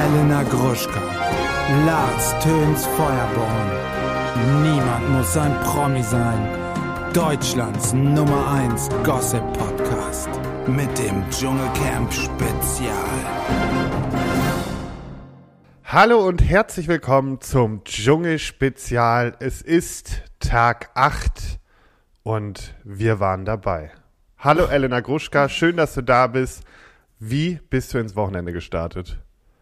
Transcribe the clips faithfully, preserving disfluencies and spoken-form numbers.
Elena Gruschka, Lars Töns Feuerborn. Niemand muss ein Promi sein. Deutschlands Nummer eins Gossip-Podcast mit dem Dschungelcamp-Spezial. Hallo und herzlich willkommen zum Dschungel-Spezial. Es ist Tag acht und wir waren dabei. Hallo Elena Gruschka, schön, dass du da bist. Wie bist du ins Wochenende gestartet?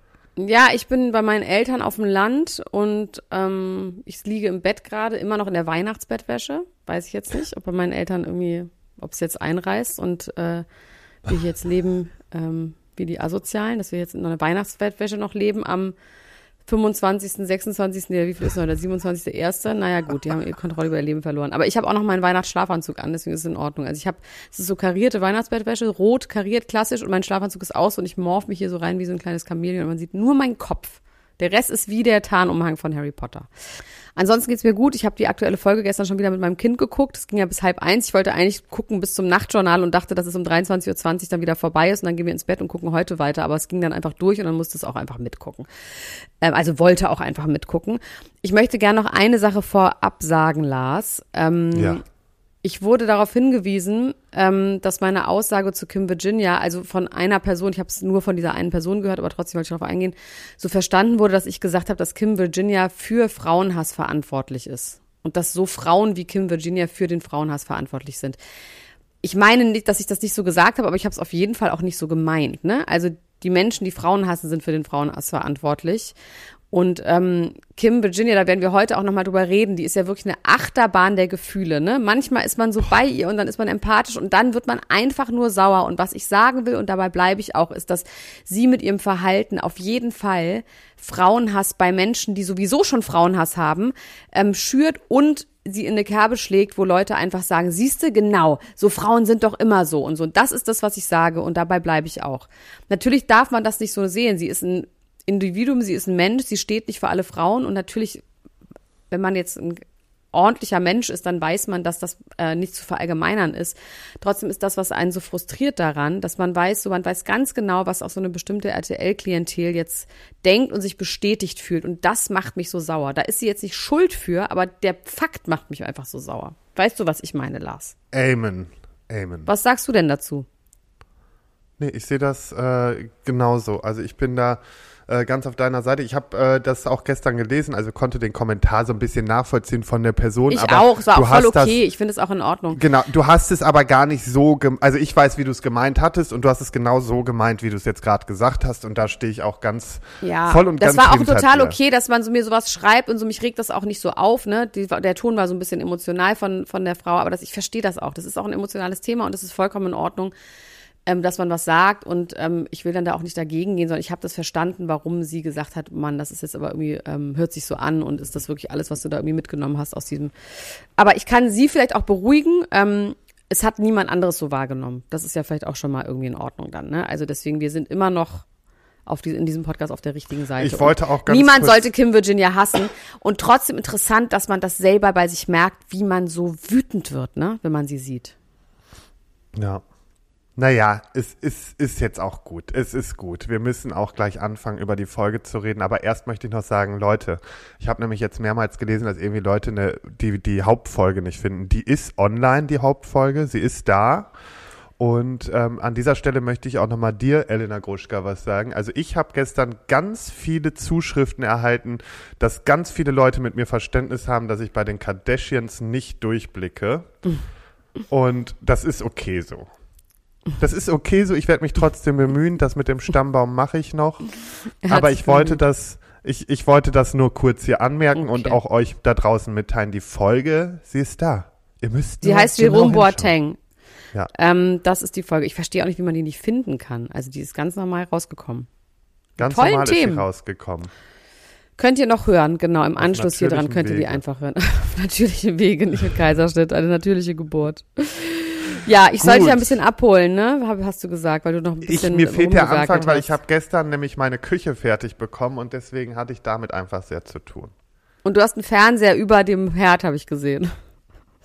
Ja, ich bin bei meinen Eltern auf dem Land und ähm, ich liege im Bett gerade, immer noch in der Weihnachtsbettwäsche. Weiß ich jetzt nicht, ob bei meinen Eltern irgendwie, ob es jetzt einreißt und äh, wir hier jetzt leben ähm, wie die Asozialen, dass wir jetzt in einer Weihnachtsbettwäsche noch leben am fünfundzwanzigsten, sechsundzwanzigsten wie viel ist noch, der siebenundzwanzigste erste Naja gut, die haben ihre Kontrolle über ihr Leben verloren. Aber ich habe auch noch meinen Weihnachtsschlafanzug an, deswegen ist es in Ordnung. Also ich habe, es ist so karierte Weihnachtsbettwäsche, rot, kariert, klassisch und mein Schlafanzug ist aus und ich morph mich hier so rein wie so ein kleines Chamäleon und man sieht nur meinen Kopf. Der Rest ist wie der Tarnumhang von Harry Potter. Ansonsten geht's mir gut. Ich habe die aktuelle Folge gestern schon wieder mit meinem Kind geguckt. Es ging ja bis halb eins. Ich wollte eigentlich gucken bis zum Nachtjournal und dachte, dass es um dreiundzwanzig Uhr zwanzig dann wieder vorbei ist und dann gehen wir ins Bett und gucken heute weiter. Aber es ging dann einfach durch und dann musste es auch einfach mitgucken. Ähm, also wollte auch einfach mitgucken. Ich möchte gerne noch eine Sache vorab sagen, Lars. Ähm, ja. Ich wurde darauf hingewiesen, ähm, dass meine Aussage zu Kim Virginia, also von einer Person, ich habe es nur von dieser einen Person gehört, aber trotzdem wollte ich darauf eingehen, so verstanden wurde, dass ich gesagt habe, dass Kim Virginia für Frauenhass verantwortlich ist. Und dass so Frauen wie Kim Virginia für den Frauenhass verantwortlich sind. Ich meine nicht, dass ich das nicht so gesagt habe, aber ich habe es auf jeden Fall auch nicht so gemeint, ne? Also die Menschen, die Frauen hassen, sind für den Frauenhass verantwortlich. Und ähm, Kim Virginia, da werden wir heute auch nochmal drüber reden, die ist ja wirklich eine Achterbahn der Gefühle, ne? Manchmal ist man so bei ihr und dann ist man empathisch und dann wird man einfach nur sauer. Und was ich sagen will, und dabei bleibe ich auch, ist, dass sie mit ihrem Verhalten auf jeden Fall Frauenhass bei Menschen, die sowieso schon Frauenhass haben, ähm, schürt und sie in eine Kerbe schlägt, wo Leute einfach sagen, siehste, genau, so Frauen sind doch immer so und so. Und das ist das, was ich sage und dabei bleibe ich auch. Natürlich darf man das nicht so sehen. Sie ist ein Individuum, sie ist ein Mensch, sie steht nicht für alle Frauen und natürlich, wenn man jetzt ein ordentlicher Mensch ist, dann weiß man, dass das äh, nicht zu verallgemeinern ist. Trotzdem ist das, was einen so frustriert daran, dass man weiß, so man weiß ganz genau, was auch so eine bestimmte R T L-Klientel jetzt denkt und sich bestätigt fühlt und das macht mich so sauer. Da ist sie jetzt nicht schuld für, aber der Fakt macht mich einfach so sauer. Weißt du, was ich meine, Lars? Amen. Amen. Was sagst du denn dazu? Nee, ich sehe das äh, genauso. Also ich bin da äh, ganz auf deiner Seite. Ich habe äh, das auch gestern gelesen, also konnte den Kommentar so ein bisschen nachvollziehen von der Person. Ich aber auch, es war auch voll okay. Das, ich finde es auch in Ordnung. Genau, du hast es aber gar nicht so, gem- also ich weiß, wie du es gemeint hattest und du hast es genau so gemeint, wie du es jetzt gerade gesagt hast und da stehe ich auch ganz ja, voll und ganz das war auch hinter total dir. Okay, dass man so mir sowas schreibt und so, mich regt das auch nicht so auf, ne? Die, der Ton war so ein bisschen emotional von von der Frau, aber das, ich verstehe das auch. Das ist auch ein emotionales Thema und das ist vollkommen in Ordnung, ähm, dass man was sagt und ähm, ich will dann da auch nicht dagegen gehen, sondern ich habe das verstanden, warum sie gesagt hat, Mann, das ist jetzt aber irgendwie, ähm, hört sich so an und ist das wirklich alles, was du da irgendwie mitgenommen hast aus diesem. Aber ich kann sie vielleicht auch beruhigen, ähm, es hat niemand anderes so wahrgenommen. Das ist ja vielleicht auch schon mal irgendwie in Ordnung dann, ne? Also deswegen, wir sind immer noch auf die, in diesem Podcast auf der richtigen Seite. Ich wollte auch ganz Niemand kurz sollte Kim Virginia hassen und trotzdem interessant, dass man das selber bei sich merkt, wie man so wütend wird, ne, wenn man sie sieht. Ja. Naja, es ist, ist jetzt auch gut. Es ist gut. Wir müssen auch gleich anfangen, über die Folge zu reden. Aber erst möchte ich noch sagen, Leute, ich habe nämlich jetzt mehrmals gelesen, dass irgendwie Leute eine, die, die Hauptfolge nicht finden. Die ist online, die Hauptfolge. Sie ist da. Und ähm, an dieser Stelle möchte ich auch nochmal dir, Elena Gruschka, was sagen. Also ich habe gestern ganz viele Zuschriften erhalten, dass ganz viele Leute mit mir Verständnis haben, dass ich bei den Kardashians nicht durchblicke. Und das ist okay so. Das ist okay so, ich werde mich trotzdem bemühen, das mit dem Stammbaum mache ich noch, aber ich wollte das, ich, ich wollte das nur kurz hier anmerken okay. Und auch euch da draußen mitteilen, die Folge, sie ist da, ihr müsst die heißt Jerome Boateng, ja. ähm, das ist die Folge, ich verstehe auch nicht, wie man die nicht finden kann, also die ist ganz normal rausgekommen. Ganz Tollen normal Themen. ist sie rausgekommen. Könnt ihr noch hören, genau, im Auf Anschluss hier dran könnt ihr die Wege. einfach hören, auf natürliche Wege, nicht mit Kaiserschnitt, eine natürliche Geburt. Ja, ich soll dich ja ein bisschen abholen, ne? Hast du gesagt, weil du noch ein bisschen ich, Mir fehlt der Anfang, hast. weil ich habe gestern nämlich meine Küche fertig bekommen und deswegen hatte ich damit einfach sehr zu tun. Und du hast einen Fernseher über dem Herd, habe ich gesehen.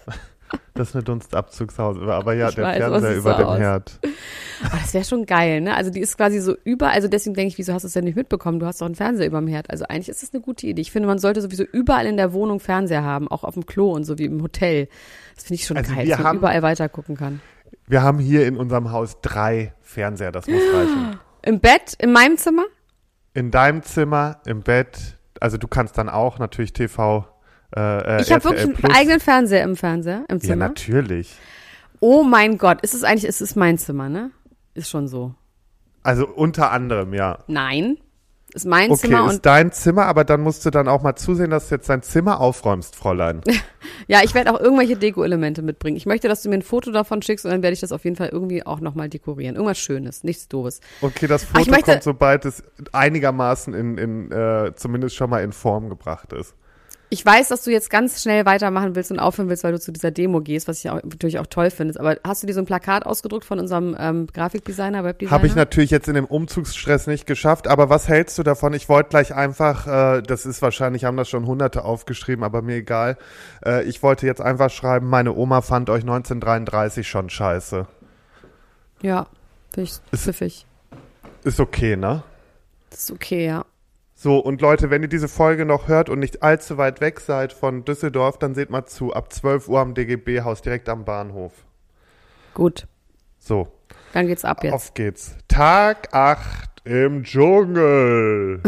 Das ist eine Dunstabzugshaube, aber ja, Ich der weiß, Fernseher was über so dem aus. Herd. Aber das wäre schon geil, ne? Also die ist quasi so über, also deswegen denke ich, wieso hast du es denn nicht mitbekommen? Du hast doch einen Fernseher über dem Herd. Also eigentlich ist das eine gute Idee. Ich finde, man sollte sowieso überall in der Wohnung Fernseher haben, auch auf dem Klo und so wie im Hotel. Das finde ich schon Also geil, wir dass man haben- überall weiter gucken kann. Wir haben hier in unserem Haus drei Fernseher, das muss reichen. Im Bett, in meinem Zimmer? In deinem Zimmer, im Bett, also du kannst dann auch natürlich T V, äh, Ich habe R T L wirklich einen Plus. eigenen Fernseher im Fernseher, im Ja, Zimmer. natürlich. Oh mein Gott, ist es eigentlich, ist es mein Zimmer, ne? Ist schon so. Also unter anderem, ja. Nein, ist mein Okay, Zimmer ist und dein Zimmer, aber dann musst du dann auch mal zusehen, dass du jetzt dein Zimmer aufräumst, Fräulein. ja, ich werde auch irgendwelche Deko-Elemente mitbringen. Ich möchte, dass du mir ein Foto davon schickst und dann werde ich das auf jeden Fall irgendwie auch nochmal dekorieren. Irgendwas Schönes, nichts Doofes. Okay, das Ach, ich Foto möchte- kommt, sobald es einigermaßen in, in äh, zumindest schon mal in Form gebracht ist. Ich weiß, dass du jetzt ganz schnell weitermachen willst und aufhören willst, weil du zu dieser Demo gehst, was ich auch, natürlich auch toll findest. Aber hast du dir so ein Plakat ausgedruckt von unserem ähm, Grafikdesigner, Webdesigner? Habe ich natürlich jetzt in dem Umzugsstress nicht geschafft, aber was hältst du davon? Ich wollte gleich einfach, äh, das ist wahrscheinlich, haben das schon Hunderte aufgeschrieben, aber mir egal. Äh, ich wollte jetzt einfach schreiben, meine Oma fand euch neunzehnhundertdreiunddreißig schon scheiße. Ja, finde ich Ist- pfiffig. Ist okay, ne? Das ist okay, ja. So, und Leute, wenn ihr diese Folge noch hört und nicht allzu weit weg seid von Düsseldorf, dann seht mal zu, ab zwölf Uhr am D G B-Haus, direkt am Bahnhof. Gut, So, dann geht's ab jetzt. auf geht's. Tag acht im Dschungel.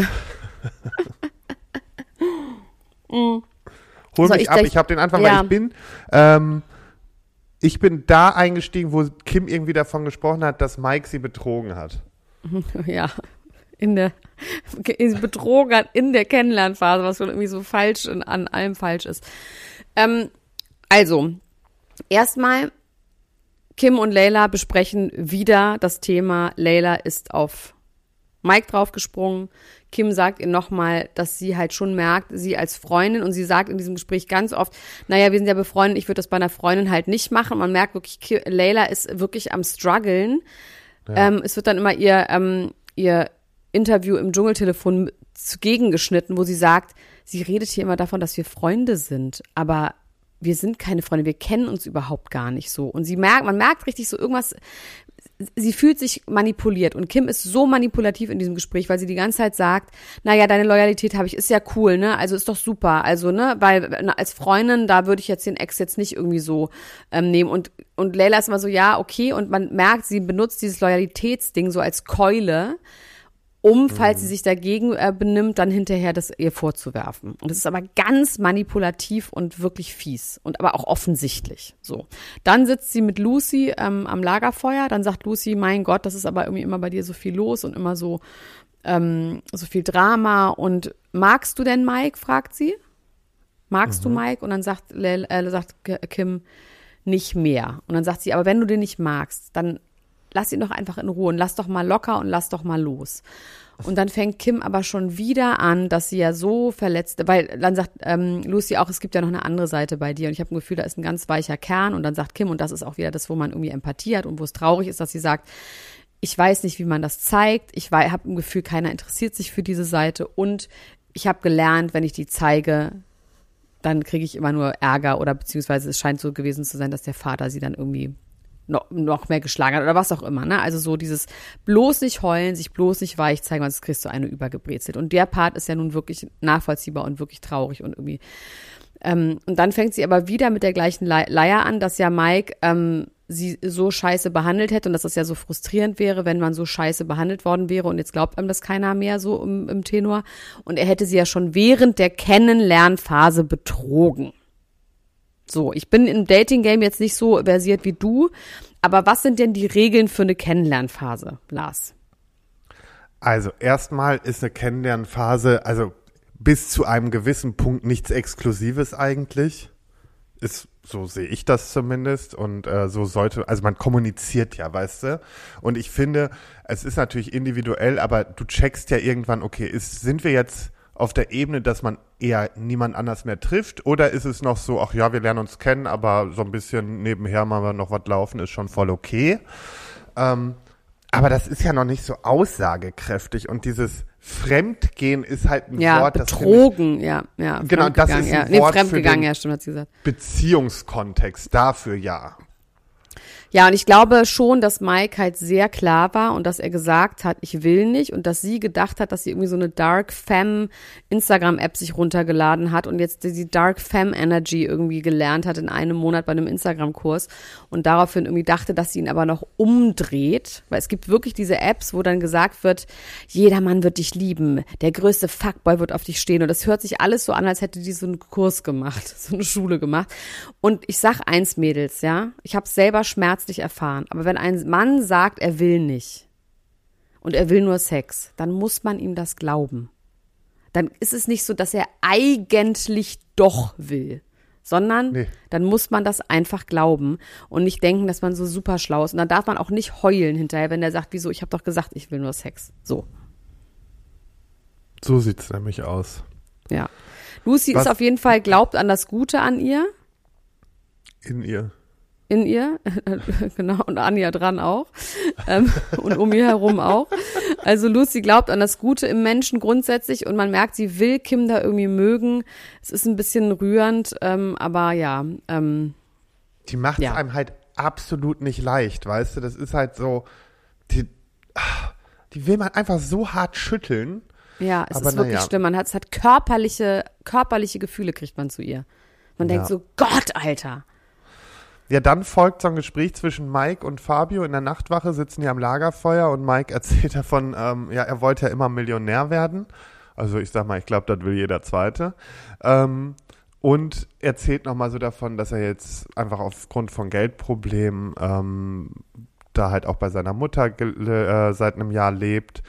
Hol So, mich ich ab, denk- ich habe den Anfang, ja. weil ich bin, ähm, ich bin da eingestiegen, wo Kim irgendwie davon gesprochen hat, dass Mike sie betrogen hat. Ja, in der in betrogen hat in der Kennenlernphase, was schon irgendwie so falsch in, an allem falsch ist. Ähm, also, erstmal, Kim und Layla besprechen wieder das Thema, Layla ist auf Mike draufgesprungen. Kim sagt ihr nochmal, dass sie halt schon merkt, sie als Freundin, und sie sagt in diesem Gespräch ganz oft, naja, wir sind ja befreundet, ich würde das bei einer Freundin halt nicht machen. Man merkt wirklich, Ki- Layla ist wirklich am struggeln. Ja. Ähm, es wird dann immer ihr, ähm, ihr Interview im Dschungeltelefon zugegen geschnitten, wo sie sagt, sie redet hier immer davon, dass wir Freunde sind, aber wir sind keine Freunde, wir kennen uns überhaupt gar nicht so. Und sie merkt, man merkt richtig so irgendwas, sie fühlt sich manipuliert, und Kim ist so manipulativ in diesem Gespräch, weil sie die ganze Zeit sagt, naja, deine Loyalität habe ich, ist ja cool, ne, also ist doch super, also, ne, weil na, als Freundin, da würde ich jetzt den Ex jetzt nicht irgendwie so ähm, nehmen, und und Layla ist immer so, ja, okay, und man merkt, sie benutzt dieses Loyalitätsding so als Keule, um, falls sie sich dagegen äh, benimmt, dann hinterher das ihr vorzuwerfen. Und das ist aber ganz manipulativ und wirklich fies und aber auch offensichtlich. So, dann sitzt sie mit Lucy ähm, am Lagerfeuer. Dann sagt Lucy, mein Gott, das ist aber irgendwie immer bei dir so viel los und immer so ähm, so viel Drama. Und magst du denn Mike? Fragt sie. Magst Mhm. du Mike? Und dann sagt, Le äh, sagt K- Kim nicht mehr. Und dann sagt sie, aber wenn du den nicht magst, dann lass ihn doch einfach in Ruhe und lass doch mal locker und lass doch mal los. Und dann fängt Kim aber schon wieder an, dass sie ja so verletzt, weil dann sagt ähm, Lucy auch, es gibt ja noch eine andere Seite bei dir, und ich habe ein Gefühl, da ist ein ganz weicher Kern, und dann sagt Kim, und das ist auch wieder das, wo man irgendwie Empathie hat und wo es traurig ist, dass sie sagt, ich weiß nicht, wie man das zeigt, ich habe ein Gefühl, keiner interessiert sich für diese Seite, und ich habe gelernt, wenn ich die zeige, dann kriege ich immer nur Ärger, oder beziehungsweise es scheint so gewesen zu sein, dass der Vater sie dann irgendwie noch, noch mehr geschlagen hat oder was auch immer, ne? Also so dieses bloß nicht heulen, sich bloß nicht weich zeigen, weil sonst kriegst du eine übergebrezelt. Und der Part ist ja nun wirklich nachvollziehbar und wirklich traurig und irgendwie. Ähm, und dann fängt sie aber wieder mit der gleichen Le- Leier an, dass ja Mike ähm, sie so scheiße behandelt hätte und dass das ja so frustrierend wäre, wenn man so scheiße behandelt worden wäre, und jetzt glaubt einem das keiner mehr so im, im Tenor. Und er hätte sie ja schon während der Kennenlernphase betrogen. So, ich bin im Dating-Game jetzt nicht so versiert wie du, aber was sind denn die Regeln für eine Kennenlernphase, Lars? Also erstmal ist eine Kennenlernphase, also bis zu einem gewissen Punkt nichts Exklusives eigentlich. Ist, so sehe ich das zumindest, und äh, so sollte, also man kommuniziert ja, weißt du? Und ich finde, es ist natürlich individuell, aber du checkst ja irgendwann, okay, ist, sind wir jetzt auf der Ebene, dass man eher niemand anders mehr trifft, oder ist es noch so, ach ja, wir lernen uns kennen, aber so ein bisschen nebenher mal noch was laufen, ist schon voll okay. Ähm, Aber aber das ist ja noch nicht so aussagekräftig und dieses Fremdgehen ist halt ein ja, Wort, betrogen, das ja, ja. Genau, das ist ja. ein Nee, Wort fremdgegangen, für den ja, stimmt, hat sie gesagt. Beziehungskontext, dafür ja. Ja, und ich glaube schon, dass Mike halt sehr klar war und dass er gesagt hat, ich will nicht und dass sie gedacht hat, dass sie irgendwie so eine Dark Femme Instagram-App sich runtergeladen hat und jetzt die Dark Femme Energy irgendwie gelernt hat in einem Monat bei einem Instagram-Kurs und daraufhin irgendwie dachte, dass sie ihn aber noch umdreht, weil es gibt wirklich diese Apps, wo dann gesagt wird, jeder Mann wird dich lieben, der größte Fuckboy wird auf dich stehen und das hört sich alles so an, als hätte die so einen Kurs gemacht, so eine Schule gemacht und ich sag eins, Mädels, ja, ich habe selber Schmerz erfahren. Aber wenn ein Mann sagt, er will nicht und er will nur Sex, dann muss man ihm das glauben. Dann ist es nicht so, dass er eigentlich doch will, sondern nee. Dann muss man das einfach glauben und nicht denken, dass man so super schlau ist. Und dann darf man auch nicht heulen hinterher, wenn der sagt, wieso, ich habe doch gesagt, ich will nur Sex. So. So sieht's nämlich aus. Ja. Lucy Was? ist auf jeden Fall, glaubt an das Gute an ihr. In ihr. In ihr, genau, und Anja dran auch ähm, und um ihr herum auch. Also Lucy glaubt an das Gute im Menschen grundsätzlich und man merkt, sie will Kim da irgendwie mögen. Es ist ein bisschen rührend, ähm, aber ja. Ähm, die macht es ja. einem halt absolut nicht leicht, weißt du? Das ist halt so, die, die will man einfach so hart schütteln. Ja, es aber ist wirklich ja. schlimm. Man hat, es hat körperliche, körperliche Gefühle kriegt man zu ihr. Man ja. denkt so, Gott, Alter. Ja, dann folgt so ein Gespräch zwischen Mike und Fabio in der Nachtwache, sitzen die am Lagerfeuer und Mike erzählt davon, ähm, ja, er wollte ja immer Millionär werden. Also ich sag mal, ich glaube, das will jeder Zweite. Ähm, und erzählt nochmal so davon, dass er jetzt einfach aufgrund von Geldproblemen ähm, da halt auch bei seiner Mutter ge- äh, seit einem Jahr lebt.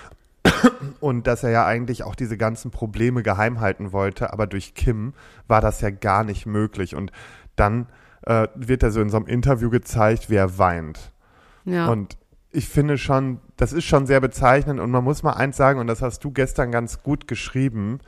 Und dass er ja eigentlich auch diese ganzen Probleme geheim halten wollte, aber durch Kim war das ja gar nicht möglich. Und dann äh, wird er so in so einem Interview gezeigt, wie er weint. Ja. Und ich finde schon, das ist schon sehr bezeichnend und man muss mal eins sagen, und das hast du gestern ganz gut geschrieben,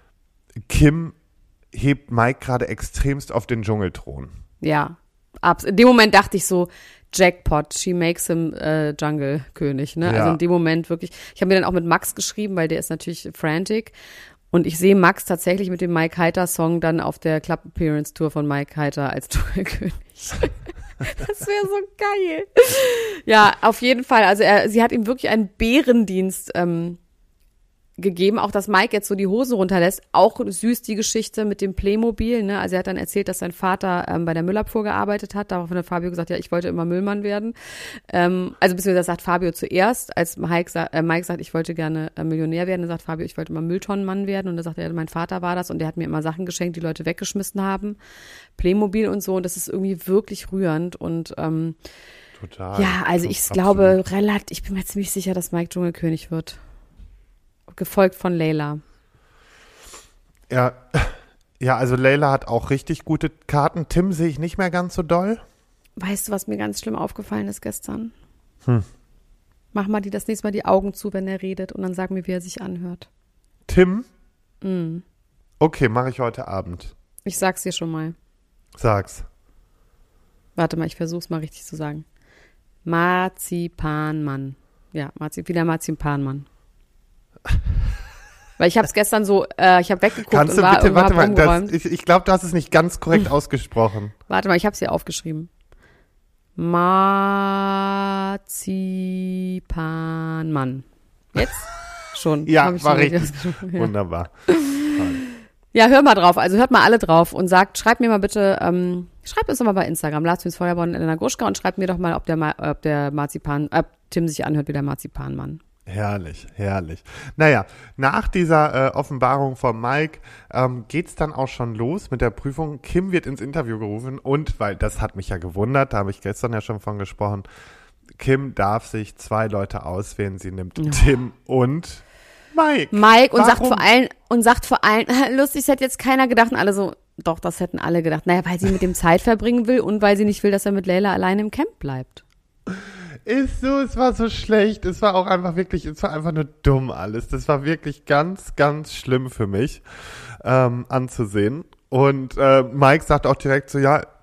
Kim hebt Mike gerade extremst auf den Dschungelthron. Ja, abs- in dem Moment dachte ich so, Jackpot, she makes him äh, Jungle-König, ne? Ja. Also in dem Moment wirklich, ich habe mir dann auch mit Max geschrieben, weil der ist natürlich frantic und ich sehe Max tatsächlich mit dem Mike Heiter-Song dann auf der Club-Appearance-Tour von Mike Heiter als Dschungelkönig. Das wäre so geil. Ja, auf jeden Fall, also er, sie hat ihm wirklich einen Bärendienst ähm, gegeben, auch dass Mike jetzt so die Hosen runterlässt, auch süß die Geschichte mit dem Playmobil, ne, also er hat dann erzählt, dass sein Vater ähm, bei der Müllabfuhr gearbeitet hat, daraufhin hat Fabio gesagt, ja, ich wollte immer Müllmann werden, ähm, also beziehungsweise sagt Fabio zuerst, als Mike, sa- äh, Mike sagt, ich wollte gerne äh, Millionär werden, dann sagt Fabio, ich wollte immer Mülltonnenmann werden und dann sagt er, mein Vater war das und der hat mir immer Sachen geschenkt, die Leute weggeschmissen haben, Playmobil und so und das ist irgendwie wirklich rührend und ähm, Total. ja, also ich Absolut. glaube, relativ, ich bin mir ziemlich sicher, dass Mike Dschungelkönig wird. Gefolgt von Layla. Ja, ja, also Layla hat auch richtig gute Karten. Tim sehe ich nicht mehr ganz so doll. Weißt du, was mir ganz schlimm aufgefallen ist gestern? Hm. Mach mal die das nächste Mal die Augen zu, wenn er redet und dann sag mir, wie er sich anhört. Tim? Mm. Okay, mache ich heute Abend. Ich sag's dir schon mal. Sag's. Warte mal, ich versuch's mal richtig zu sagen. Marzipanmann. Ja, Marzi- wieder Marzipanmann. Weil ich habe es gestern so, äh, ich habe weggeguckt Kannst und du war bitte, irgendwo warte hab mal, das, umgeräumt. ich, ich glaube, du hast es nicht ganz korrekt ausgesprochen. Warte mal, ich habe es hier aufgeschrieben. Marzipanmann. Jetzt? Schon. Ja, Hab ich war schon richtig. ausgesprochen. Ja. Wunderbar. Ja, hör mal drauf. Also hört mal alle drauf und sagt, schreibt mir mal bitte, ähm, schreibt uns doch mal bei Instagram, Lars Feuerborn in der Gruschka und schreibt mir doch mal, ob der, Ma- ob der Marzipan, ob Tim sich anhört wie der Marzipanmann. Herrlich, herrlich. Naja, nach dieser äh, Offenbarung von Mike ähm, geht's dann auch schon los mit der Prüfung. Kim wird ins Interview gerufen und, weil das hat mich ja gewundert, da habe ich gestern ja schon von gesprochen, Kim darf sich zwei Leute auswählen. Sie nimmt Ja. Tim und Mike. Mike und Warum? sagt vor allen, und sagt vor allen, lustig, das hätte jetzt keiner gedacht und alle so, doch, das hätten alle gedacht. Naja, weil sie mit dem Zeit verbringen will und weil sie nicht will, dass er mit Layla alleine im Camp bleibt. Ist so, es war so schlecht. Es war auch einfach wirklich, es war einfach nur dumm alles. Das war wirklich ganz, ganz schlimm für mich ähm, anzusehen. Und äh, Mike sagt auch direkt so, ja,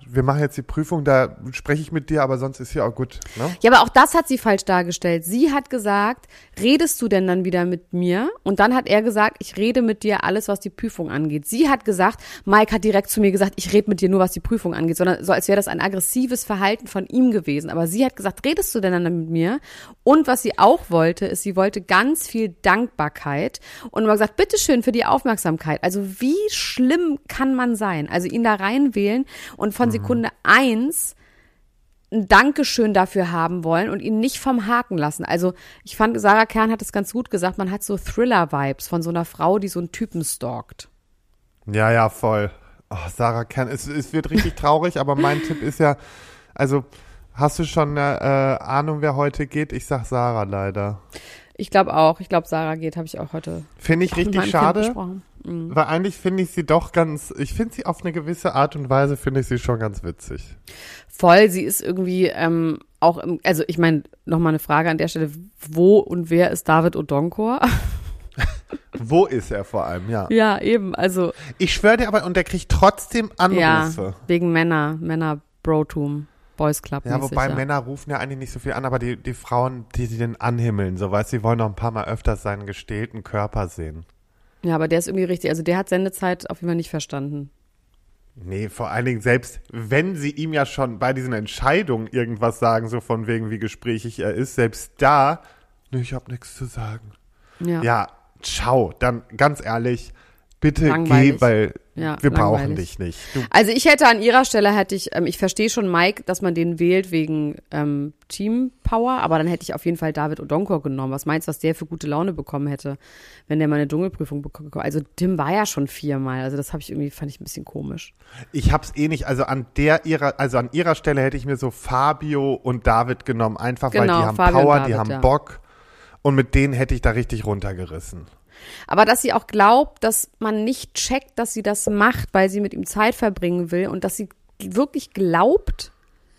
wir machen jetzt die Prüfung, da spreche ich mit dir, aber sonst ist ja auch gut. Ne? Ja, aber auch das hat sie falsch dargestellt. Sie hat gesagt, redest du denn dann wieder mit mir? Und dann hat er gesagt, ich rede mit dir alles, was die Prüfung angeht. Sie hat gesagt, Mike hat direkt zu mir gesagt, ich rede mit dir nur, was die Prüfung angeht, sondern so, als wäre das ein aggressives Verhalten von ihm gewesen. Aber sie hat gesagt, redest du denn dann mit mir? Und was sie auch wollte, ist, sie wollte ganz viel Dankbarkeit und immer gesagt, bitteschön für die Aufmerksamkeit. Also wie schlimm kann man sein? Also ihn da reinwählen und von Sekunde eins ein Dankeschön dafür haben wollen und ihn nicht vom Haken lassen. Also ich fand, Sarah Kern hat es ganz gut gesagt, man hat so Thriller-Vibes von so einer Frau, die so einen Typen stalkt. Ja, ja, voll. Oh, Sarah Kern, es, es wird richtig traurig, aber mein Tipp ist ja, also hast du schon eine äh, Ahnung, wer heute geht? Ich sag Sarah leider. Ich glaube auch. Ich glaube, Sarah geht, habe ich auch heute. Finde ich richtig schade, mhm. weil eigentlich finde ich sie doch ganz, ich finde sie auf eine gewisse Art und Weise, finde ich sie schon ganz witzig. Voll, sie ist irgendwie ähm, auch, im, also ich meine, nochmal eine Frage an der Stelle, wo und wer ist David Odonkor? Wo ist er vor allem, ja. Ja, eben, also. Ich schwöre dir aber, und der kriegt trotzdem Anrufe. Ja, wegen Männer, Männer-Brotum. Boys Club. Ja, wobei ja. Männer rufen ja eigentlich nicht so viel an, aber die, die Frauen, die sie den anhimmeln, so weißt, sie wollen noch ein paar Mal öfters seinen gestählten Körper sehen. Ja, aber der ist irgendwie richtig, also der hat Sendezeit auf jeden Fall nicht verstanden. Nee, vor allen Dingen selbst, wenn sie ihm ja schon bei diesen Entscheidungen irgendwas sagen, so von wegen, wie gesprächig er ist, selbst da, nee, ich hab nichts zu sagen. Ja. Ja, ciao, dann ganz ehrlich, bitte langweilig. Geh, weil ja, wir langweilig. brauchen dich nicht. Du also ich hätte an ihrer Stelle, hätte ich, ähm, ich verstehe schon Mike, dass man den wählt wegen ähm, Teampower, aber dann hätte ich auf jeden Fall David Odonkor genommen. Was meinst du, was der für gute Laune bekommen hätte, wenn der mal eine Dschungelprüfung bekommen? Also Tim war ja schon viermal, also das habe ich irgendwie, fand ich ein bisschen komisch. Ich hab's eh nicht, also an der ihrer, also an ihrer Stelle hätte ich mir so Fabio und David genommen, einfach genau, weil die haben Fabio Power, David, die haben ja. Bock und mit denen hätte ich da richtig runtergerissen. Aber dass sie auch glaubt, dass man nicht checkt, dass sie das macht, weil sie mit ihm Zeit verbringen will und dass sie wirklich glaubt,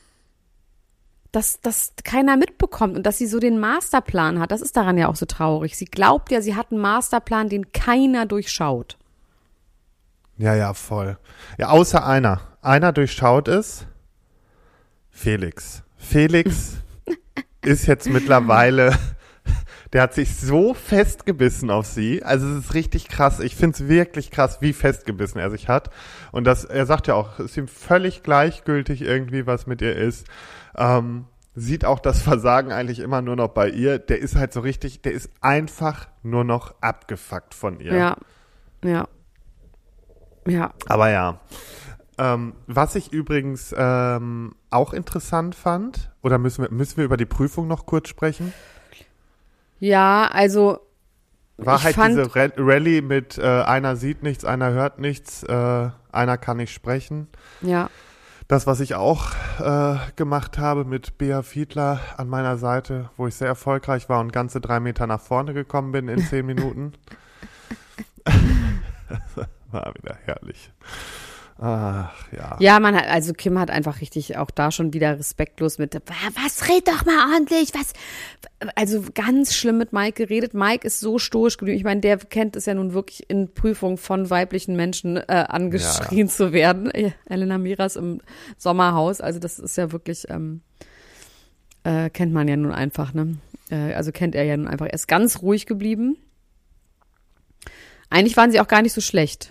dass das keiner mitbekommt und dass sie so den Masterplan hat. Das ist daran ja auch so traurig. Sie glaubt ja, sie hat einen Masterplan, den keiner durchschaut. Ja, ja, voll. Ja, außer einer. Einer durchschaut es. Felix. Felix ist jetzt mittlerweile... Der hat sich so festgebissen auf sie. Also es ist richtig krass. Ich finde es wirklich krass, wie festgebissen er sich hat. Und das, er sagt ja auch, es ist ihm völlig gleichgültig irgendwie, was mit ihr ist. Ähm, sieht auch das Versagen eigentlich immer nur noch bei ihr. Der ist halt so richtig, der ist einfach nur noch abgefuckt von ihr. Ja, ja, ja. Aber ja. Ähm, was ich übrigens ähm, auch interessant fand, oder müssen wir, müssen wir über die Prüfung noch kurz sprechen? Ja, also War ich halt fand, diese Ra- Rallye mit äh, einer sieht nichts, einer hört nichts, äh, einer kann nicht sprechen. ja, Das, was ich auch äh, gemacht habe mit Bea Fiedler an meiner Seite, wo ich sehr erfolgreich war und ganze drei Meter nach vorne gekommen bin in zehn Minuten. War wieder herrlich. Ach, ja. ja, man hat, also Kim hat einfach richtig auch da schon wieder respektlos mit, was, red doch mal ordentlich, was, also ganz schlimm mit Mike geredet. Mike ist so stoisch geblieben. Ich meine, der kennt es ja nun wirklich in Prüfungen von weiblichen Menschen äh, angeschrien ja. zu werden. Elena Miras im Sommerhaus, also das ist ja wirklich, ähm, äh, kennt man ja nun einfach, ne? Äh, also kennt er ja nun einfach. Er ist ganz ruhig geblieben. Eigentlich waren sie auch gar nicht so schlecht.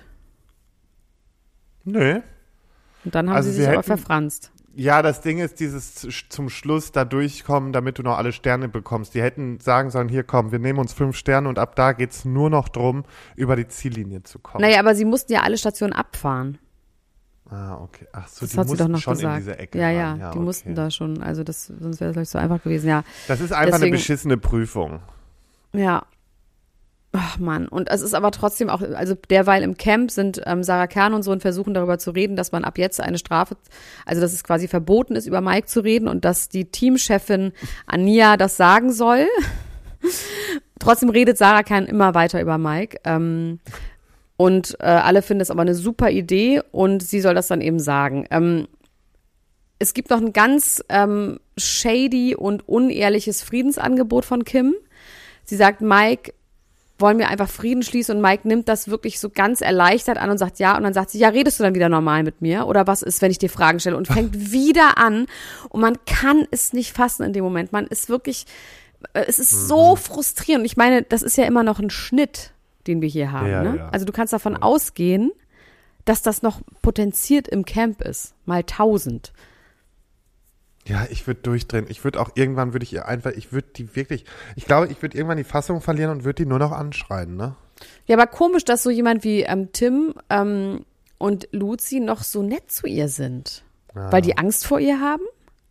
Nö. Und dann haben also sie sich sie aber hätten, verfranst. Ja, das Ding ist, dieses zum Schluss da durchkommen, damit du noch alle Sterne bekommst. Die hätten sagen sollen, hier komm, wir nehmen uns fünf Sterne und ab da geht's nur noch drum, über die Ziellinie zu kommen. Naja, aber sie mussten ja alle Stationen abfahren. Ah, okay. Ach so, das die hat sie mussten doch noch schon gesagt. in diese Ecke ja, rein. ja, ja, die okay. mussten da schon. Also das, sonst wäre das gleich so einfach gewesen, ja. Das ist einfach Deswegen, eine beschissene Prüfung. Ja. Ach Mann, und es ist aber trotzdem auch, also derweil im Camp sind ähm, Sarah Kern und so und versuchen darüber zu reden, dass man ab jetzt eine Strafe, also dass es quasi verboten ist, über Mike zu reden und dass die Teamchefin Ania das sagen soll. Trotzdem redet Sarah Kern immer weiter über Mike. Ähm, und äh, alle finden es aber eine super Idee und sie soll das dann eben sagen. Ähm, es gibt noch ein ganz ähm, shady und unehrliches Friedensangebot von Kim. Sie sagt, Mike wollen wir einfach Frieden schließen und Mike nimmt das wirklich so ganz erleichtert an und sagt ja und dann sagt sie, ja, redest du dann wieder normal mit mir oder was ist, wenn ich dir Fragen stelle und fängt wieder an und man kann es nicht fassen in dem Moment. Man ist wirklich, es ist mhm. so frustrierend. Ich meine, das ist ja immer noch ein Schnitt, den wir hier haben. Ja, ne? ja. Also du kannst davon ja. ausgehen, dass das noch potenziert im Camp ist, mal tausend. Ja, ich würde durchdrehen. Ich würde auch irgendwann, würde ich ihr einfach, ich würde die wirklich, ich glaube, ich würde irgendwann die Fassung verlieren und würde die nur noch anschreien, ne? Ja, aber komisch, dass so jemand wie ähm, Tim ähm, und Luzi noch so nett zu ihr sind. Ja. Weil die Angst vor ihr haben?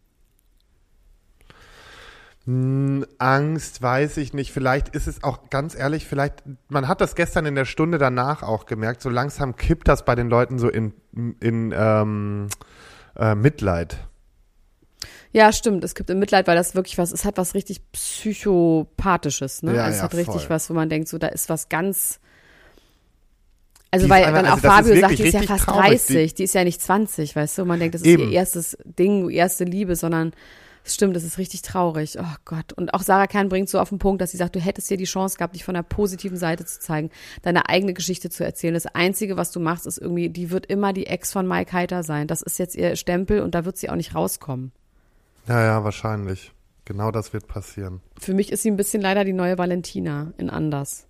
Hm, Angst, weiß ich nicht. Vielleicht ist es auch, ganz ehrlich, vielleicht, man hat das gestern in der Stunde danach auch gemerkt, so langsam kippt das bei den Leuten so in, in ähm, äh, Mitleid. Ja, stimmt. Es gibt im Mitleid, weil das wirklich was, es hat was richtig Psychopathisches, ne? Ja, also es ja, hat richtig voll. was, wo man denkt, so, da ist was ganz, also Die weil ist einfach- dann auch also das ist Fabio sagt, wirklich die ist ja richtig fast traurig. dreißig, die, die ist ja nicht zwanzig, weißt du? Man denkt, das ist Eben. ihr erstes Ding, erste Liebe, sondern es stimmt, das ist richtig traurig. Oh Gott. Und auch Sarah Kern bringt so auf den Punkt, dass sie sagt, du hättest dir die Chance gehabt, dich von der positiven Seite zu zeigen, deine eigene Geschichte zu erzählen. Das Einzige, was du machst, ist irgendwie, die wird immer die Ex von Mike Heiter sein. Das ist jetzt ihr Stempel und da wird sie auch nicht rauskommen. Ja, ja, wahrscheinlich. Genau das wird passieren. Für mich ist sie ein bisschen leider die neue Valentina in Anders.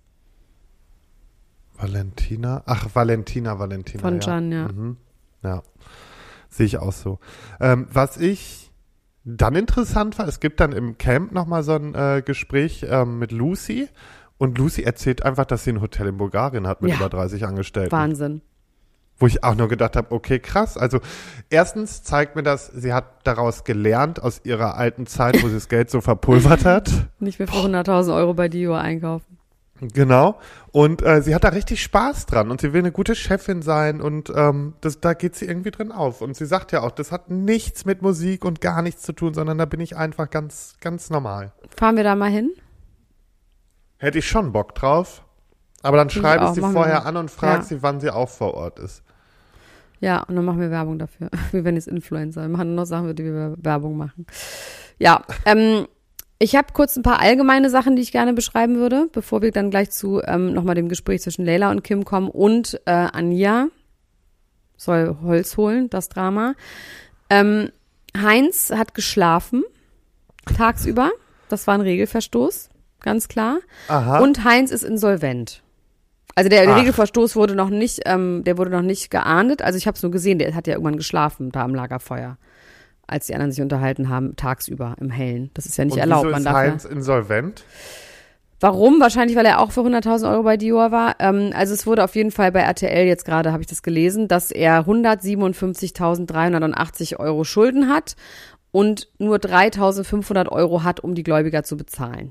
Valentina? Ach, Valentina, Valentina. Von ja. Can, ja. Mhm. Ja, sehe ich auch so. Ähm, was ich dann interessant war, es gibt dann im Camp nochmal so ein äh, Gespräch ähm, mit Lucy und Lucy erzählt einfach, dass sie ein Hotel in Bulgarien hat mit Ja. über dreißig Angestellten. Wahnsinn. Wo ich auch nur gedacht habe, okay, krass. Also erstens zeigt mir das, sie hat daraus gelernt aus ihrer alten Zeit, wo sie das Geld so verpulvert hat. Nicht mehr für hunderttausend Euro bei Dior einkaufen. Genau. Und äh, sie hat da richtig Spaß dran und sie will eine gute Chefin sein und ähm, das, da geht sie irgendwie drin auf. Und sie sagt ja auch, das hat nichts mit Musik und gar nichts zu tun, sondern da bin ich einfach ganz, ganz normal. Fahren wir da mal hin? Hätte ich schon Bock drauf. Aber dann Ich schreibe ich auch. sie Machen wir vorher mal. an und frage Ja. sie, wann sie auch vor Ort ist. Ja, und dann machen wir Werbung dafür. Wir werden jetzt Influencer. Wir machen nur noch Sachen, für die wir Werbung machen. Ja, ähm, ich habe kurz ein paar allgemeine Sachen, die ich gerne beschreiben würde, bevor wir dann gleich zu ähm, nochmal dem Gespräch zwischen Leila und Kim kommen und äh, Anja soll Holz holen, das Drama. Ähm, Heinz hat geschlafen tagsüber. Das war ein Regelverstoß, ganz klar. Aha. Und Heinz ist insolvent. Also der, der Ach. Regelverstoß wurde noch nicht, ähm, der wurde noch nicht geahndet. Also ich habe es nur gesehen, der hat ja irgendwann geschlafen da am Lagerfeuer, als die anderen sich unterhalten haben, tagsüber im Hellen. Das ist ja nicht und erlaubt. wieso Man ist darf ja, Heinz insolvent? warum? Wahrscheinlich, weil er auch für hunderttausend Euro bei Dior war. Ähm, also es wurde auf jeden Fall bei R T L, jetzt gerade habe ich das gelesen, dass er hundertsiebenundfünfzigtausenddreihundertachtzig Euro Schulden hat und nur dreitausendfünfhundert Euro hat, um die Gläubiger zu bezahlen.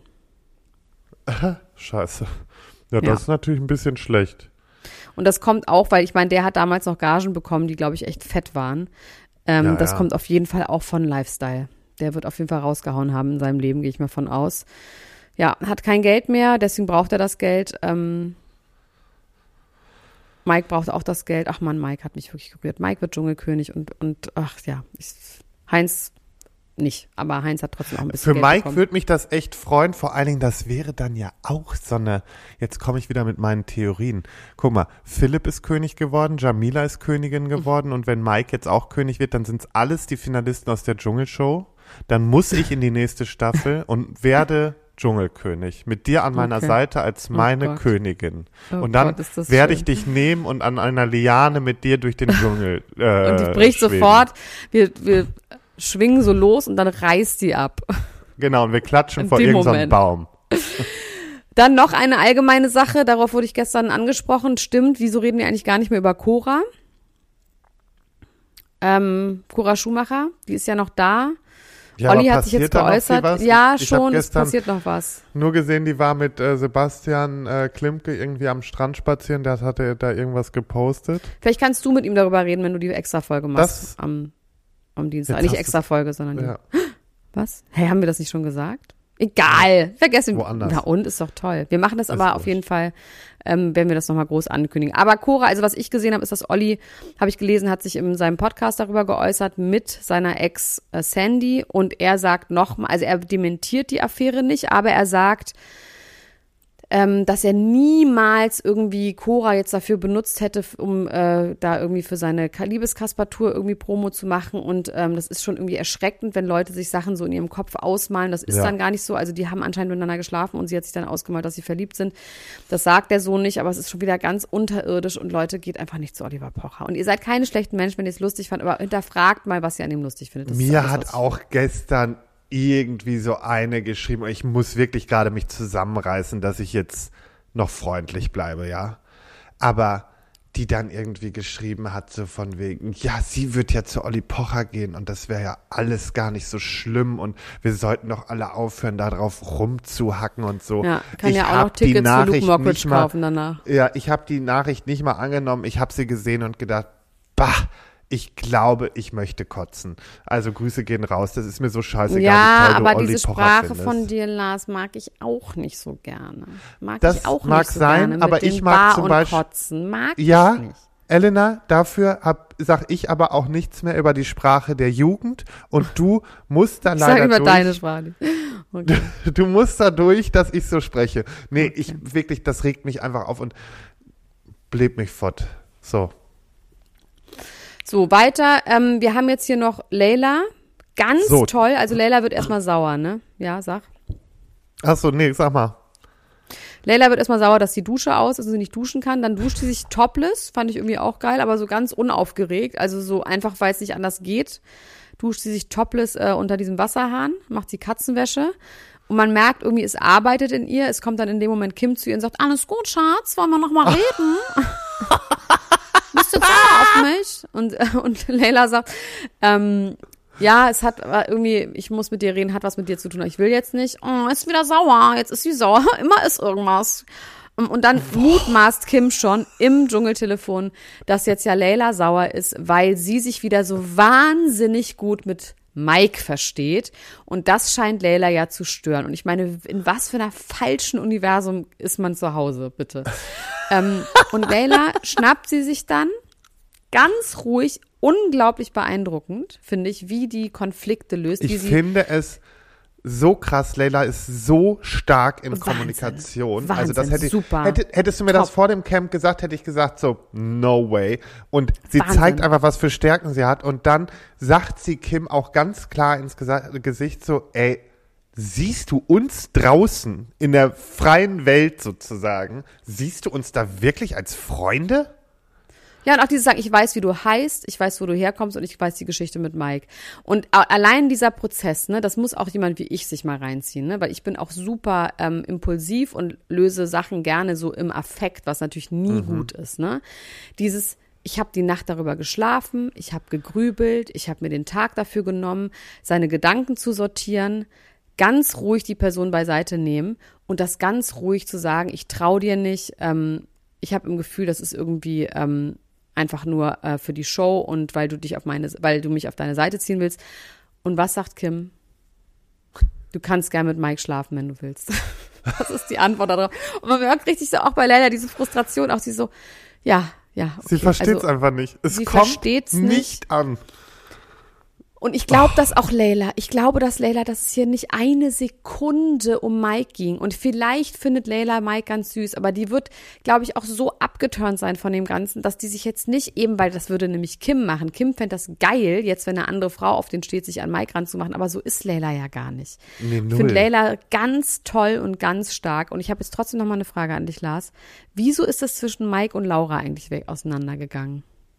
Scheiße. Ja, das Ja. ist natürlich ein bisschen schlecht. Und das kommt auch, weil ich meine, der hat damals noch Gagen bekommen, die, glaube ich, echt fett waren. Ähm, Ja, das ja. kommt auf jeden Fall auch von Lifestyle. Der wird auf jeden Fall rausgehauen haben in seinem Leben, gehe ich mal von aus. Ja, hat kein Geld mehr, deswegen braucht er das Geld. Ähm, Mike braucht auch das Geld. Ach man, Mike hat mich wirklich gerührt. Mike wird Dschungelkönig und, und ach ja, ich, Heinz nicht, aber Heinz hat trotzdem auch ein bisschen Für Geld Mike bekommen. würde mich das echt freuen, vor allen Dingen, das wäre dann ja auch so eine, jetzt komme ich wieder mit meinen Theorien. Guck mal, Philipp ist König geworden, Jamila ist Königin geworden und wenn Mike jetzt auch König wird, dann sind es alles die Finalisten aus der Dschungelshow. Dann muss ich in die nächste Staffel und werde Dschungelkönig. Mit dir an meiner Okay. Seite als meine Gott. Königin. Oh und dann Gott, ist das werde schön. ich dich nehmen und an einer Liane mit dir durch den Dschungel äh, Und die bricht schweben. sofort, wir, wir schwingen so los und dann reißt die ab. Genau, und wir klatschen In vor dem irgendeinem Moment. Baum. Dann noch eine allgemeine Sache, darauf wurde ich gestern angesprochen. Stimmt, wieso reden wir eigentlich gar nicht mehr über Cora? Ähm, Cora Schumacher, die ist ja noch da. Ja, Olli aber hat sich jetzt passiert da noch geäußert. viel was? Ja, ich, ich hab schon, es gestern passiert noch was. nur gesehen, die war mit äh, Sebastian äh, Klimke irgendwie am Strand spazieren, der hatte da irgendwas gepostet. Vielleicht kannst du mit ihm darüber reden, wenn du die Extra-Folge machst Das- am, am Dienstag. Jetzt Nicht hast Extra-Folge, sondern Ja. die. Was? Hey, haben wir das nicht schon gesagt? Egal, vergessen. Woanders. Na und, ist doch toll. Wir machen das Ist aber auf wurscht. jeden Fall, ähm, werden wir das nochmal groß ankündigen. Aber Cora, also was ich gesehen habe, ist, dass Olli, habe ich gelesen, hat sich in seinem Podcast darüber geäußert mit seiner Ex äh, Sandy und er sagt nochmal, also er dementiert die Affäre nicht, aber er sagt, ähm, dass er niemals irgendwie Cora jetzt dafür benutzt hätte, um äh, da irgendwie für seine Liebeskasper-Tour irgendwie Promo zu machen. Und ähm, das ist schon irgendwie erschreckend, wenn Leute sich Sachen so in ihrem Kopf ausmalen. Das ist Ja. dann gar nicht so. Also die haben anscheinend miteinander geschlafen und sie hat sich dann ausgemalt, dass sie verliebt sind. Das sagt er so nicht, aber es ist schon wieder ganz unterirdisch und Leute, geht einfach nicht zu Oliver Pocher. Und ihr seid keine schlechten Menschen, wenn ihr es lustig fandet, aber hinterfragt mal, was ihr an ihm lustig findet. Das ist Mir alles, hat was- auch gestern irgendwie so eine geschrieben, ich muss wirklich gerade mich zusammenreißen, dass ich jetzt noch freundlich bleibe, ja. Aber die dann irgendwie geschrieben hat, so von wegen, ja, sie wird ja zu Olli Pocher gehen und das wäre ja alles gar nicht so schlimm und wir sollten doch alle aufhören, da drauf rumzuhacken und so. Ja, kann Ich ja auch hab noch Tickets die für Luke Nachricht Mockridge nicht mal- kaufen danach. Ja, ich habe die Nachricht nicht mal angenommen, ich habe sie gesehen und gedacht, bah, ich glaube, ich möchte kotzen. Also Grüße gehen raus, das ist mir so scheißegal, Ja, wie toll du aber Olli diese Pocher Sprache findest. von dir, Lars, mag ich auch nicht so gerne. Mag Das ich auch mag nicht so sein, gerne. Mit aber den ich mag Bar zum und Beispiel- Kotzen. Mag Ja, ich nicht. Elena, dafür hab, sag ich aber auch nichts mehr über die Sprache der Jugend und du musst da Ich leider sage über durch, deine Sprache. Okay. du musst da durch, dass ich so spreche. Nee, ich wirklich, das regt mich einfach auf und bläht mich fort. So. So, weiter. Ähm, wir haben jetzt hier noch Leila. Ganz So. toll. Also Leila wird erstmal sauer, ne? Ja, sag. Ach so, nee, sag mal. Leila wird erstmal sauer, dass die Dusche aus ist und sie nicht duschen kann. Dann duscht sie sich topless. Fand ich irgendwie auch geil, aber so ganz unaufgeregt. Also so einfach, weil es nicht anders geht. Duscht sie sich topless äh, unter diesem Wasserhahn, macht sie Katzenwäsche. Und man merkt irgendwie, es arbeitet in ihr. Es kommt dann in dem Moment Kim zu ihr und sagt, alles gut, Schatz, wollen wir noch mal reden? Bist du sauer auf mich? Und, äh, und Leila sagt, ähm, ja, es hat aber irgendwie, ich muss mit dir reden, hat was mit dir zu tun. Ich will jetzt nicht. Oh, ist wieder sauer. Jetzt ist sie sauer. Immer ist irgendwas. Und dann mutmaßt Kim schon im Dschungeltelefon, dass jetzt ja Leila sauer ist, weil sie sich wieder so wahnsinnig gut mit Mike versteht. Und das scheint Leila ja zu stören. Und ich meine, in was für einer falschen Universum ist man zu Hause, bitte? ähm, und Leila schnappt sie sich dann ganz ruhig, unglaublich beeindruckend, finde ich, wie die Konflikte löst. Ich wie sie finde es so krass. Leila ist so stark in Wahnsinn. Kommunikation. Wahnsinn, also das hätte, super. hätte, hättest du mir Top. das vor dem Camp gesagt, hätte ich gesagt so, no way. Und sie Wahnsinn. zeigt einfach, was für Stärken sie hat. Und dann sagt sie Kim auch ganz klar ins Gesa- Gesicht so, ey, siehst du uns draußen in der freien Welt sozusagen, siehst du uns da wirklich als Freunde? Ja, und auch dieses Sagen, ich weiß, wie du heißt, ich weiß, wo du herkommst und ich weiß die Geschichte mit Mike. Und a- allein dieser Prozess, ne, das muss auch jemand wie ich sich mal reinziehen, ne, weil ich bin auch super ähm, impulsiv und löse Sachen gerne so im Affekt, was natürlich nie Mhm. gut ist, ne. Dieses, ich habe die Nacht darüber geschlafen, ich habe gegrübelt, ich habe mir den Tag dafür genommen, seine Gedanken zu sortieren, ganz ruhig die Person beiseite nehmen und das ganz ruhig zu sagen, ich trau dir nicht, ähm, ich habe im Gefühl, das ist irgendwie ähm, einfach nur äh, für die Show und weil du dich auf meine, weil du mich auf deine Seite ziehen willst. Und was sagt Kim? Du kannst gern mit Mike schlafen, wenn du willst. Das ist die Antwort darauf. Und man merkt richtig so auch bei Leila diese Frustration, auch sie so, ja, ja. Okay. Sie versteht es also, einfach nicht. Es sie kommt versteht's nicht, nicht. an. Und ich glaube, dass auch Leila, ich glaube, dass Leila, dass es hier nicht eine Sekunde um Mike ging. Und vielleicht findet Leila Mike ganz süß, aber die wird, glaube ich, auch so abgeturnt sein von dem Ganzen, dass die sich jetzt nicht eben, weil das würde nämlich Kim machen. Kim fände das geil, jetzt wenn eine andere Frau auf den steht, sich an Mike ranzumachen. Aber so ist Leila ja gar nicht. Nee, Ich null. finde Leila ganz toll und ganz stark. Und ich habe jetzt trotzdem noch mal eine Frage an dich, Lars. Wieso ist das zwischen Mike und Laura eigentlich weg auseinandergegangen?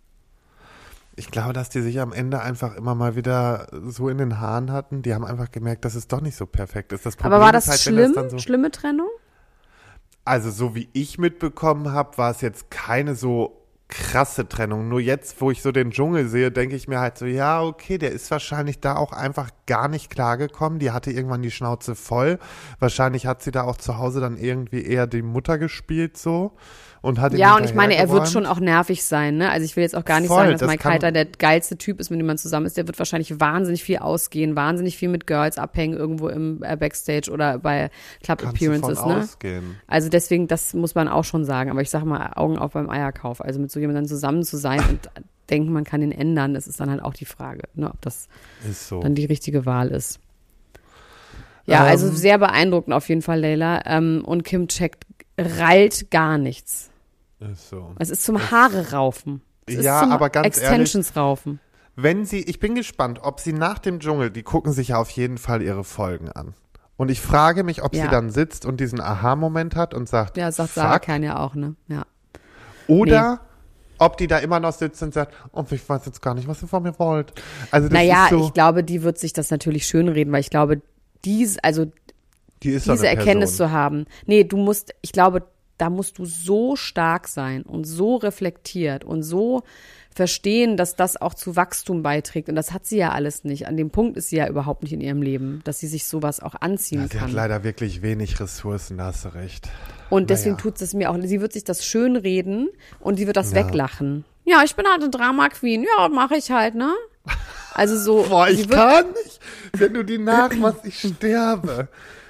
Ich glaube, dass die sich am Ende einfach immer mal wieder so in den Haaren hatten. Die haben einfach gemerkt, dass es doch nicht so perfekt ist. Das Problem Aber war das ist halt, schlimm? wenn das dann so, Schlimme Trennung? also so wie ich mitbekommen habe, war es jetzt keine so krasse Trennung. Nur jetzt, wo ich so den Dschungel sehe, denke ich mir halt so, ja, okay, der ist wahrscheinlich da auch einfach gar nicht klargekommen. Die hatte irgendwann die Schnauze voll. Wahrscheinlich hat sie da auch zu Hause dann irgendwie eher die Mutter gespielt so. Und hat ihm Ja, und ich meine, er wird hinterhergeräumt. schon auch nervig sein, ne? Also ich will jetzt auch gar nicht Voll, sagen, dass das Mike kann- Heiter der geilste Typ ist, mit dem man zusammen ist. Der wird wahrscheinlich wahnsinnig viel ausgehen, wahnsinnig viel mit Girls abhängen irgendwo im äh, Backstage oder bei Club Kannst du Appearances, von ne? ausgehen. Also deswegen, das muss man auch schon sagen. Aber ich sage mal, Augen auf beim Eierkauf. Also mit so jemandem zusammen zu sein und denken, man kann ihn ändern, das ist dann halt auch die Frage, ne? Ob das Ist so. dann die richtige Wahl ist. Ja, Ähm. also sehr beeindruckend auf jeden Fall, Leila. Ähm, und Kim checkt rallt gar nichts. Ist so. Es ist zum Haare raufen. Es Ja, ist zum aber ganz Extensions ehrlich, raufen. wenn sie, ich bin gespannt, ob sie nach dem Dschungel, die gucken sich ja auf jeden Fall ihre Folgen an. Und ich frage mich, ob Ja. sie dann sitzt und diesen Aha-Moment hat und sagt, Ja, sagt fuck, Sarah Kern ja auch, ne? Ja. oder ob die da immer noch sitzt und sagt, oh, ich weiß jetzt gar nicht, was ihr von mir wollt. Also das Naja, ist so, ich glaube, die wird sich das natürlich schönreden, weil ich glaube, dies, also die ist so diese eine Erkenntnis Person. zu haben. Nee, du musst, ich glaube, da musst du so stark sein und so reflektiert und so verstehen, dass das auch zu Wachstum beiträgt. Und das hat sie ja alles nicht. An dem Punkt ist sie ja überhaupt nicht in ihrem Leben, dass sie sich sowas auch anziehen Ja, sie kann. hat leider wirklich wenig Ressourcen, da hast du recht. Und deswegen Naja. tut es mir auch, sie wird sich das schönreden und sie wird das Ja. weglachen. Ja, ich bin halt eine Drama-Queen. Ja, mache ich halt, ne? Also so. Boah, sie ich wird, kann nicht. Wenn du die nachmachst, ich sterbe.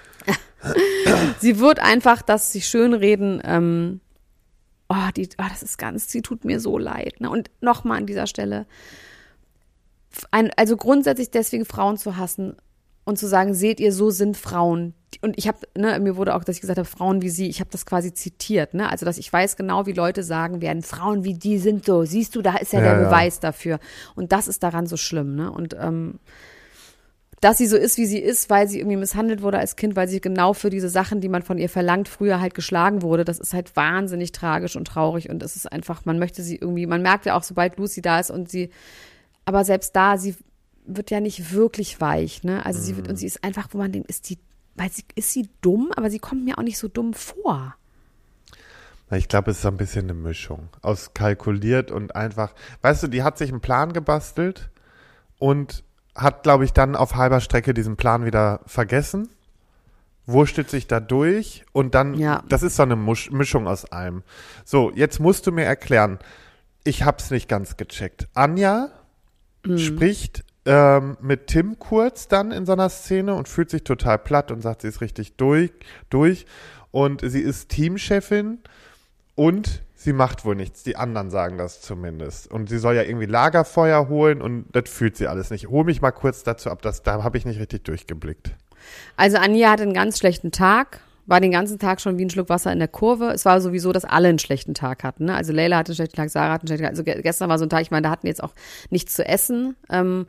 Sie wird einfach das sich schönreden, ähm, oh, die, oh, das ist ganz, sie tut mir so leid. Ne? Und nochmal an dieser Stelle, ein, also grundsätzlich deswegen Frauen zu hassen und zu sagen, seht ihr, so sind Frauen. Und ich habe, ne, mir wurde auch, dass ich gesagt habe, Frauen wie sie, ich habe das quasi zitiert, ne? Also dass ich weiß genau, wie Leute sagen werden, Frauen wie die sind so, siehst du, da ist ja, Ja, der ja. Beweis dafür. Und das ist daran so schlimm, ne? Und ähm, dass sie so ist, wie sie ist, weil sie irgendwie misshandelt wurde als Kind, weil sie genau für diese Sachen, die man von ihr verlangt, früher halt geschlagen wurde. Das ist halt wahnsinnig tragisch und traurig und es ist einfach, man möchte sie irgendwie, man merkt ja auch, sobald Lucy da ist und sie, aber selbst da, sie wird ja nicht wirklich weich, ne? Also sie wird, und sie ist einfach, wo man denkt, ist die, weil sie, ist sie dumm, aber sie kommt mir auch nicht so dumm vor. Ich glaube, es ist so ein bisschen eine Mischung aus kalkuliert und einfach, weißt du, die hat sich einen Plan gebastelt und hat, glaube ich, dann auf halber Strecke diesen Plan wieder vergessen, wurschtelt sich da durch und dann, Ja. das ist so eine Musch- Mischung aus allem. So, jetzt musst du mir erklären, ich hab's nicht ganz gecheckt. Anja spricht ähm, mit Tim kurz dann in so einer Szene und fühlt sich total platt und sagt, sie ist richtig durch, durch und sie ist Teamchefin und sie macht wohl nichts. Die anderen sagen das zumindest. Und sie soll ja irgendwie Lagerfeuer holen und das fühlt sie alles nicht. Hol mich mal kurz dazu ab, das, da habe ich nicht richtig durchgeblickt. Also Anja hatte einen ganz schlechten Tag, war den ganzen Tag schon wie ein Schluck Wasser in der Kurve. Es war sowieso, dass alle einen schlechten Tag hatten. Ne? Also Leila hatte einen schlechten Tag, Sarah hatte einen schlechten Tag. Also ge- gestern war so ein Tag, ich meine, da hatten jetzt auch nichts zu essen. Ähm,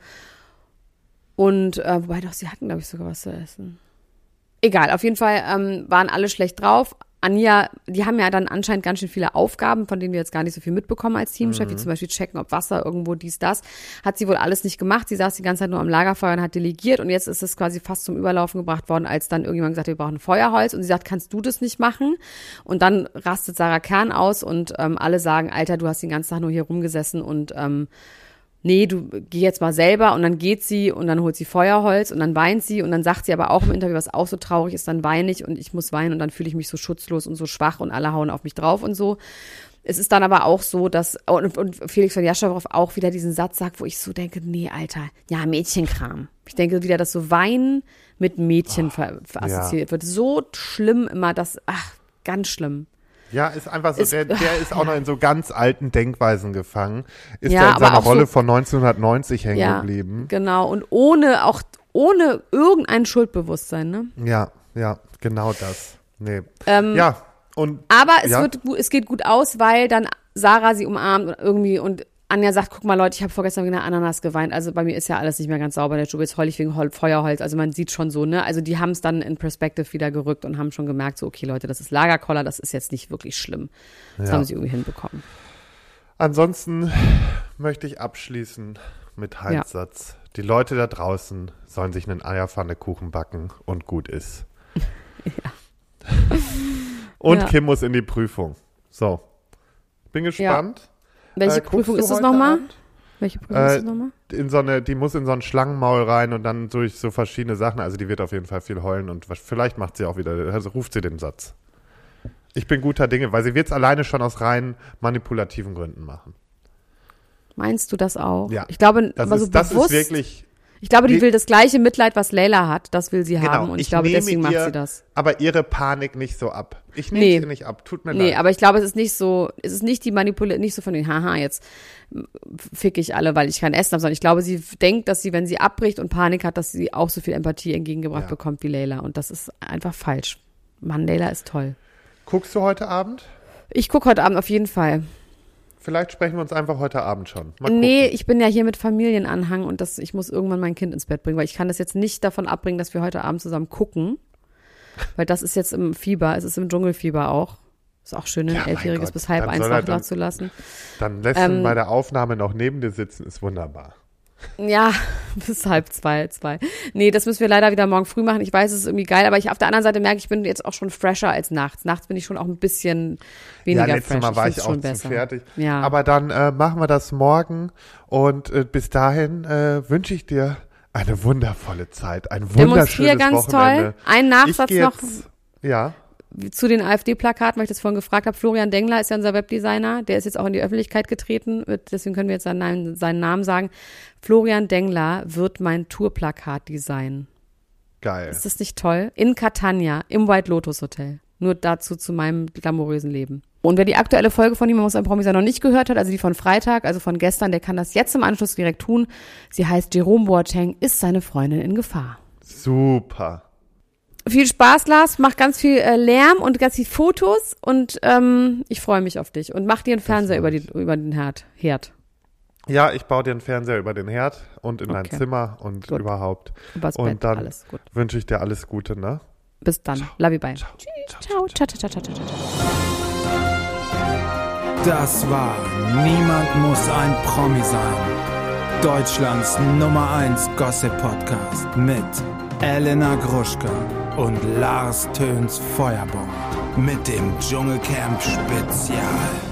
und, äh, wobei doch, sie hatten, glaube ich, sogar was zu essen. Egal, auf jeden Fall ähm, waren alle schlecht drauf. Anja, die haben ja dann anscheinend ganz schön viele Aufgaben, von denen wir jetzt gar nicht so viel mitbekommen als Teamchef, wie zum Beispiel checken, ob Wasser irgendwo dies, das. Hat sie wohl alles nicht gemacht. Sie saß die ganze Zeit nur am Lagerfeuer und hat delegiert und jetzt ist es quasi fast zum Überlaufen gebracht worden, als dann irgendjemand gesagt hat, wir brauchen Feuerholz und sie sagt, kannst du das nicht machen? Und dann rastet Sarah Kern aus und ähm, alle sagen, Alter, du hast den ganzen Tag nur hier rumgesessen und ähm, nee, du geh jetzt mal selber und dann geht sie und dann holt sie Feuerholz und dann weint sie und dann sagt sie aber auch im Interview, was auch so traurig ist, dann weine ich und ich muss weinen und dann fühle ich mich so schutzlos und so schwach und alle hauen auf mich drauf und so. Es ist dann aber auch so, dass, und, und Felix von Jascharow auch wieder diesen Satz sagt, wo ich so denke, nee, Alter, ja, Mädchenkram. Ich denke wieder, dass so Weinen mit Mädchen ver, ver assoziiert wird. So schlimm immer, das, ach, ganz schlimm. Ja, ist einfach so, Ist- der, der ist auch noch in so ganz alten Denkweisen gefangen. Ist Ja, ja in aber seiner auch so- Rolle von neunzehnhundertneunzig hängen Ja, geblieben. genau. Und ohne, auch ohne irgendein Schuldbewusstsein, ne? Ja, ja, genau das. Nee. Ähm, ja, und Aber es ja. wird, gu- es geht gut aus, weil dann Sarah sie umarmt und irgendwie und Anja sagt, guck mal Leute, ich habe vorgestern wegen der Ananas geweint, also bei mir ist ja alles nicht mehr ganz sauber in der Stube, jetzt heul ich wegen Hol- Feuerholz, also man sieht schon so, ne, also die haben es dann in Perspective wieder gerückt und haben schon gemerkt, so okay Leute, das ist Lagerkoller, das ist jetzt nicht wirklich schlimm. Das Ja. haben sie irgendwie hinbekommen. Ansonsten möchte ich abschließen mit Halbsatz. Die Leute da draußen sollen sich einen Eierpfannekuchen backen und gut ist. Und Ja. Kim muss in die Prüfung. So, bin gespannt. Welche Äh, guckst Prüfung du ist das heute nochmal? Abend? Welche Prüfung Äh, ist das nochmal? In so eine, die muss in so ein Schlangenmaul rein und dann durch so verschiedene Sachen. Also die wird auf jeden Fall viel heulen und was, vielleicht macht sie auch wieder, also ruft sie den Satz. Ich bin guter Dinge, weil sie wird es alleine schon aus rein manipulativen Gründen machen. Meinst du das auch? Ja. Ich glaube, Das, aber ist, so das bewusst, ist wirklich, ich glaube, die Nee. will das gleiche Mitleid, was Leila hat, das will sie genau. haben und ich, glaube, nehme deswegen macht ihr sie das. aber ihre Panik nicht so ab. Ich nehme Nee. sie nicht ab, tut mir Nee, leid. aber ich glaube, es ist nicht so, es ist nicht die Manipulation, nicht so von den, haha, jetzt fick ich alle, weil ich kein Essen habe, sondern ich glaube, sie denkt, dass sie, wenn sie abbricht und Panik hat, dass sie auch so viel Empathie entgegengebracht Ja. bekommt wie Leila und das ist einfach falsch. Mann, Leila ist toll. Guckst du heute Abend? Ich gucke heute Abend auf jeden Fall. Vielleicht sprechen wir uns einfach heute Abend schon. Mal nee, gucken. ich bin ja hier mit Familienanhang und das, ich muss irgendwann mein Kind ins Bett bringen, weil ich kann das jetzt nicht davon abbringen, dass wir heute Abend zusammen gucken. Weil das ist jetzt im Fieber, es ist im Dschungelfieber auch. Ist auch schön, ein Ja, mein Elfjähriges Gott, bis halb dann eins soll er wach dann- zu lassen. Dann lässt Ähm, ihn bei der Aufnahme noch neben dir sitzen, ist wunderbar. Ja, bis halb zwei, zwei. Nee, das müssen wir leider wieder morgen früh machen. Ich weiß, es ist irgendwie geil, aber ich auf der anderen Seite merke, ich bin jetzt auch schon fresher als nachts. Nachts bin ich schon auch ein bisschen weniger ja, letztes fresh. Mal war ich, find's auch schon zu besser. fertig. Ja. Aber dann äh, machen wir das morgen und äh, bis dahin äh, wünsche ich dir eine wundervolle Zeit, ein Demonstrier wunderschönes ganz Wochenende. toll. Ein Nachsatz ich geh noch jetzt, ja. zu den AfD-Plakaten, weil ich das vorhin gefragt habe. Florian Dengler ist ja unser Webdesigner. Der ist jetzt auch in die Öffentlichkeit getreten. Deswegen können wir jetzt seinen, seinen Namen sagen. Florian Dengler wird mein Tourplakat designen. Geil. Ist das nicht toll? In Catania, im White Lotus Hotel. Nur dazu zu meinem glamourösen Leben. Und wer die aktuelle Folge von ihm, man muss ein Promi sein, noch nicht gehört hat, also die von Freitag, also von gestern, der kann das jetzt im Anschluss direkt tun. Sie heißt Jerome Boateng, ist seine Freundin in Gefahr. Super. Viel Spaß, Lars, mach ganz viel äh, Lärm und ganz viel Fotos und ähm, ich freue mich auf dich. Und mach dir einen Fernseher über, die, über den Herd. Herd. Ja, ich baue dir einen Fernseher über den Herd und in dein Okay. Zimmer und Gut. überhaupt. Übers Und Bett, dann alles gut. wünsche ich dir alles Gute, ne? Bis dann. Love you, bye. Ciao. Ciao, ciao, ciao, ciao, ciao, ciao. Das war Niemand muss ein Promi sein. Deutschlands Nummer eins Gossip-Podcast mit Elena Gruschka und Lars Töns Feuerbomb mit dem Dschungelcamp Spezial.